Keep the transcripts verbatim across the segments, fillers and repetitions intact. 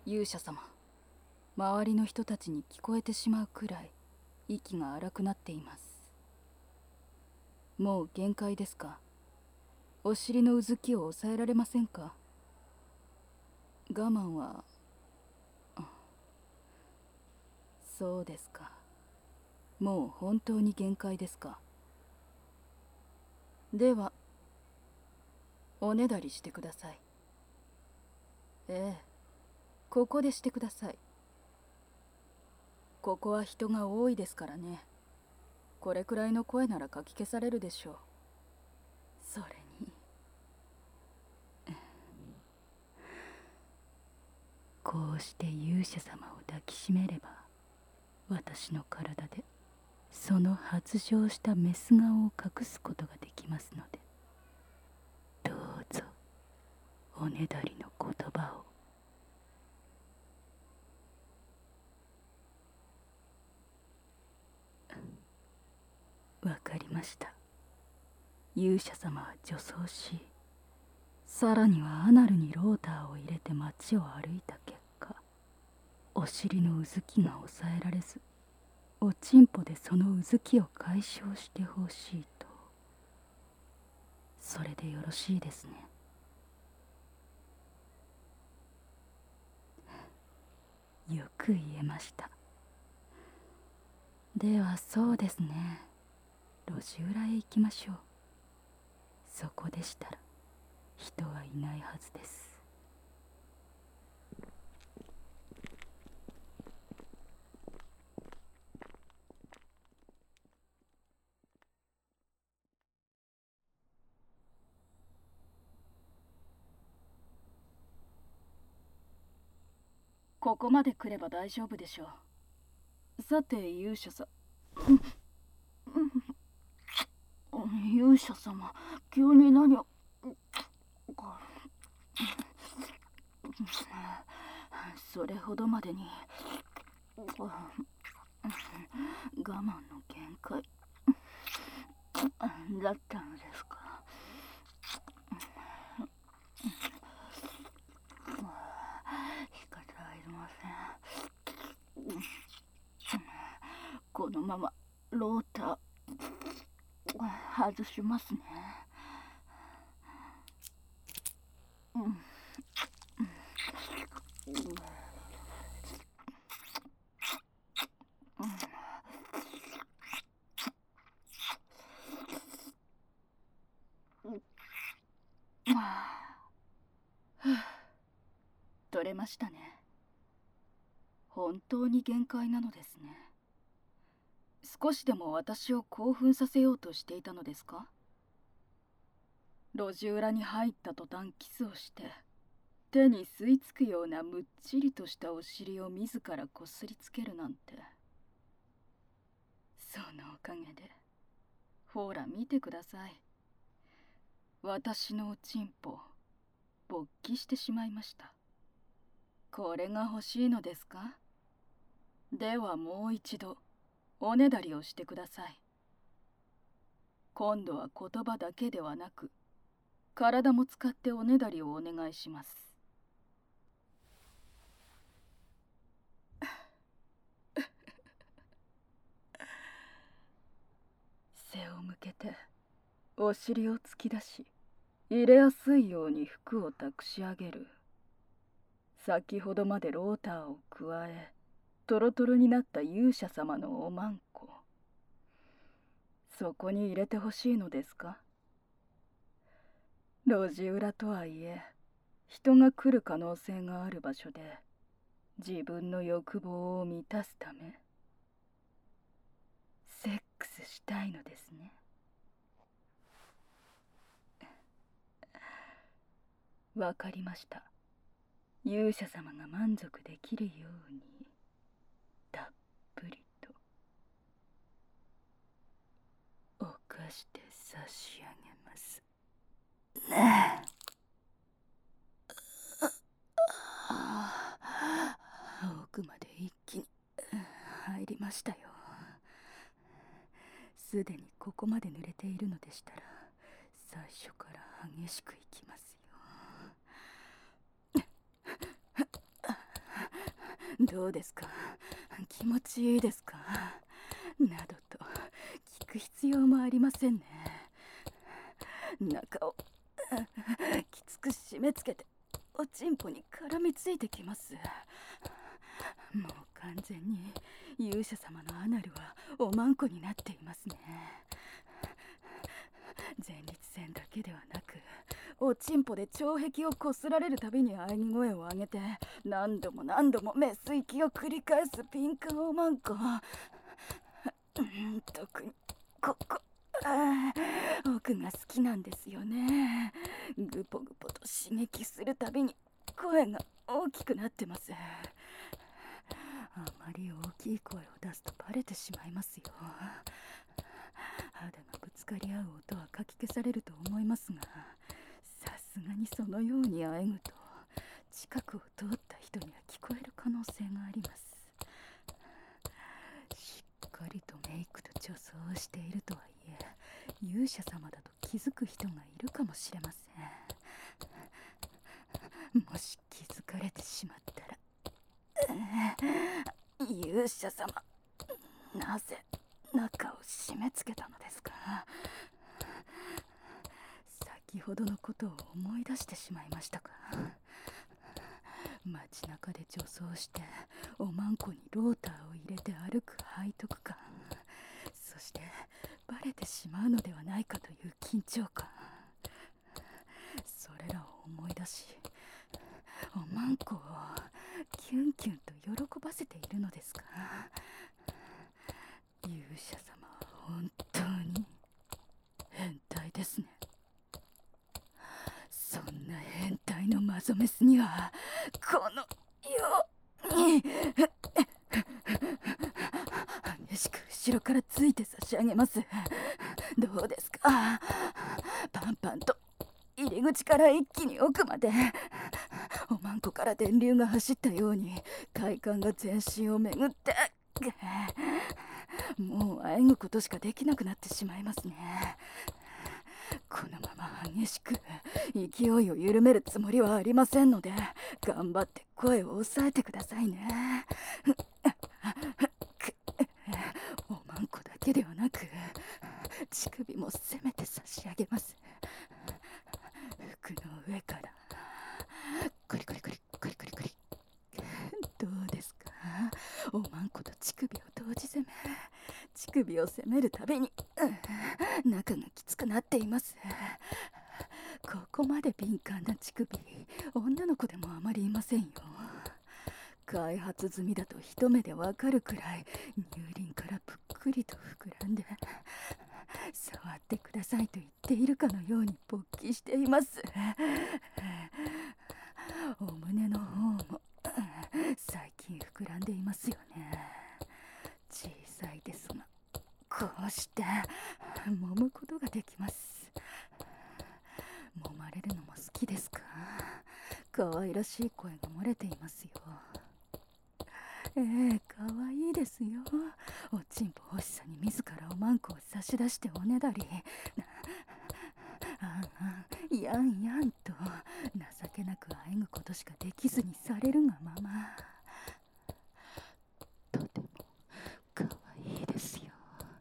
勇者様、周りの人たちに聞こえてしまうくらい息が荒くなっています。もう限界ですか？お尻のうずきを抑えられませんか？我慢は。そうですか。もう本当に限界ですか？ではおねだりしてください。ええ、ここでしてください。ここは人が多いですからね。これくらいの声ならかき消されるでしょう。それにこうして勇者様を抱きしめれば、私の体でその発情したメス顔を隠すことができますので、どうぞおねだりの言葉を。わかりました。勇者様は女装し、さらにはアナルにローターを入れて街を歩いた結果、お尻のうずきが抑えられず、おちんぽでそのうずきを解消してほしいと。それでよろしいですね。よく言えました。ではそうですね、路地裏へ行きましょう。そこでしたら人はいないはずです。ここまで来れば大丈夫でしょう。さて勇者さ勇者様、急に何を。それほどまでに我慢の限界だったのですか？仕方ありません。このままローター外しますね。うん取れましたね。本当に限界なのですね。少しでも私を興奮させようとしていたのですか？路地裏に入った途端キスをして、手に吸い付くようなむっちりとしたお尻を自らこすりつけるなんて。そのおかげで、ほら見てください。私のおちんぽ勃起してしまいました。これが欲しいのですか？ではもう一度おねだりをしてください。今度は言葉だけではなく、体も使っておねだりをお願いします。背を向けてお尻を突き出し、入れやすいように服を託し上げる。先ほどまでローターを加えトロトロになった勇者様のおまんこ、そこに入れてほしいのですか？路地裏とはいえ、人が来る可能性がある場所で自分の欲望を満たすためセックスしたいのですね。わかりました。勇者様が満足できるようにたっぷりと犯して差し上げます。奥まで一気に入りましたよ。すでにここまで濡れているのでしたら、最初から激しくいきますよ。 どうですか、気持ちいいですか、などと聞く必要もありませんね。中をきつく締め付けておちんぽに絡みついてきます。もう完全に勇者様のアナルはおまんこになっていますね。前立腺だけではなく、おちんぽで腸壁をこすられるたびに喘ぎ声を上げて、何度も何度もメス息を繰り返す敏感おまんこ。うん、特にここあー奥が好きなんですよね。ぐぽぐぽと刺激するたびに声が大きくなってます。あまり大きい声を出すとバレてしまいますよ。肌がぶつかり合う音はかき消されると思いますが、さすがにそのようにあえぐと近くを通った人には聞こえる可能性があります。しっかりとメイクと女装をしているとはいえ、勇者様だと気づく人がいるかもしれません。もし気づかれてしまったら、勇者様、なぜ中を締め付けたのですか。先ほどのことを思い出してしまいましたか。街中で女装しておまんこにローターを入れて歩く背徳感、そしてバレてしまうのではないかという緊張感、それらを思い出し、おまんこをキュンキュンと喜ばせているのですか。勇者様は本当に変態ですね。そんな変態のマゾメスにはこのように激しく後ろからついて差し上げます。どうですか、パンパンと入り口から一気に奥までおまんこから電流が走ったように快感が全身を巡って、もうあえぐことしかできなくなってしまいますね。このまま激しく勢いを緩めるつもりはありませんので、頑張って声を抑えてくださいね。おまんこだけではなく乳首もせめて差し上げます。服の上からコリコリコリコリコリコリ。どうですか、おまんこと乳首を同時攻め、乳首を攻めるたびに、うん、中がきつくなっています。ここまで敏感な乳首、女の子でもあまりいませんよ。開発済みだと一目でわかるくらい乳輪からぷっくりと膨らんで、触ってくださいと言っているかのように勃起しています。お胸の方も最近膨らんでいますよね。小さいですが、こうして揉むことができます。揉まれるのも好きですか。可愛らしい声が漏れていますよ。ええ、可愛いですよ。おちんぽ欲しさに自らおまんこを差し出しておねだり、あんあんやんやんと情けなくあえぐことしかできずにされるがまま、とても可愛いですよ。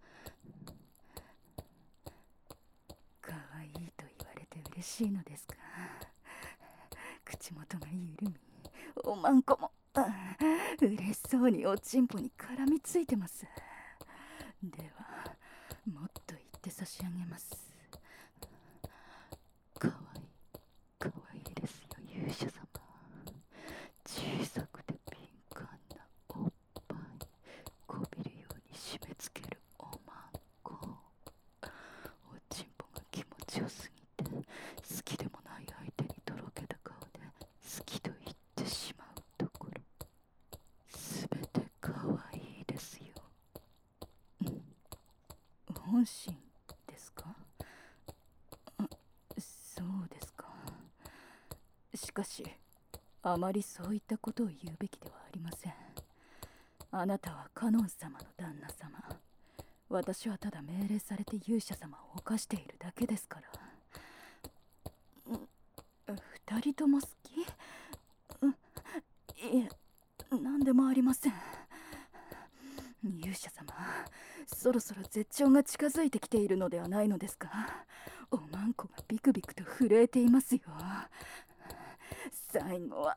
可愛いと言われて嬉しいのですか。口元が緩み、おまんこも嬉しそうにおちんぽに絡みついてます。ではもっと言って差し上げます。かわいい、かわいいですよ勇者様。小さくて敏感なおっぱい、こびるように締め付けるおまんこ、おちんぽが気持ちよすぎて好きでもない相手にとろけた顔で好きと言ってしまうところ、すべてかわいいですよ。本心ですか。そうですか。しかしあまりそういったことを言うべきではありません。あなたはカノン様の旦那様、私はただ命令されて勇者様を犯しているだけですから。二人とも好き？いえ、 何でもありません。勇者様、そろそろ絶頂が近づいてきているのではないのですか。おまんこがビクビクと震えていますよ。最後は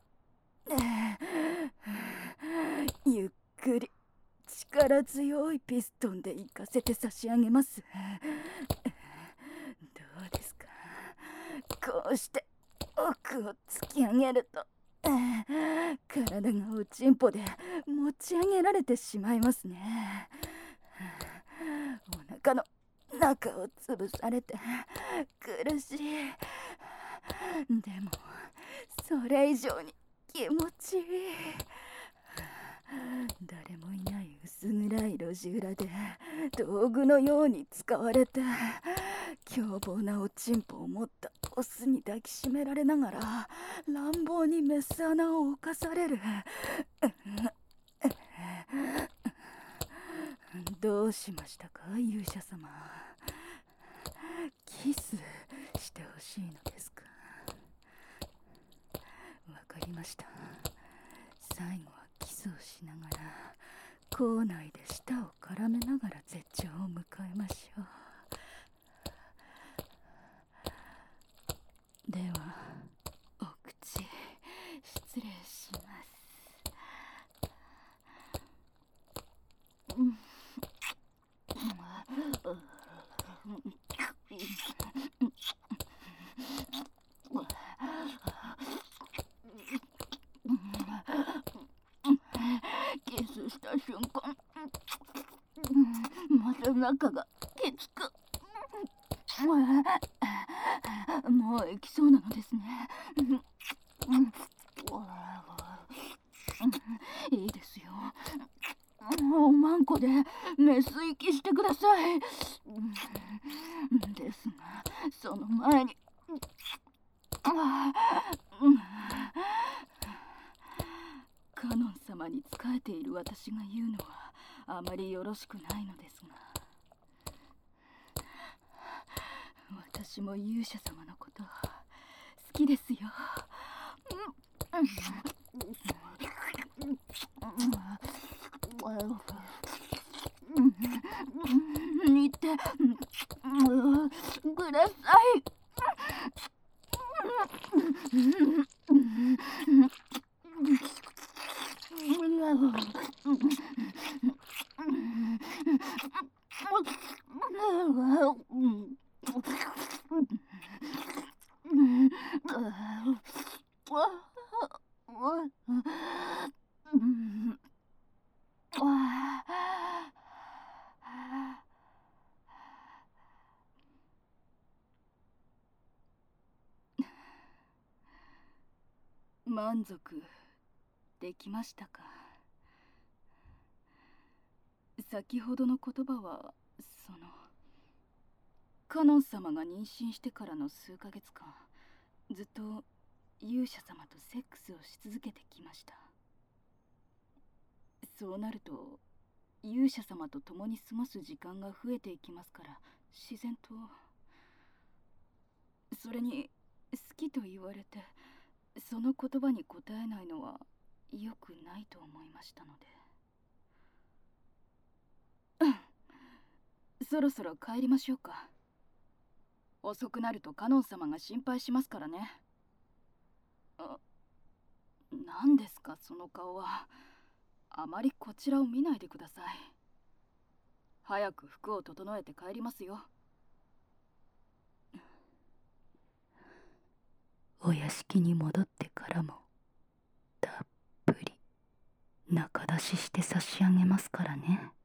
ゆっくり力強いピストンで行かせて差し上げます。どうですか。こうして奥を突き上げると体がおちんぽで持ち上げられてしまいますね。お腹の中を潰されて苦しい。でもそれ以上に気持ちいい。誰もいない薄暗い路地裏で道具のように使われて凶暴なおちんぽを持ったオスに抱きしめられながら乱暴にメス穴を侵される。どうしましたか、勇者様。キスしてほしいのですか。わかりました。最後はキスをしながら口内で舌を絡めながら絶頂を迎えましょう。ではお口失礼します。うんキスした瞬間、また中がきつく、もう行きそうなのですね。いいですよ。おまんこでメス息してください。ですがその前にカノン様に仕えている私が言うのはあまりよろしくないのですが、私も勇者様のこと好きですよ。似てください。満足できましたか。先ほどの言葉はそのカノン様が妊娠してからの数ヶ月間ずっと勇者様とセックスをし続けてきました。そうなると勇者様と共に過ごす時間が増えていきますから、自然と。それに好きと言われてその言葉に応えないのは良くないと思いましたので。そろそろ帰りましょうか。遅くなるとカノン様が心配しますからね。あ、何ですかその顔は。あまりこちらを見ないでください。早く服を整えて帰りますよ。お屋敷に戻ってからもたっぷり仲出しして差し上げますからね。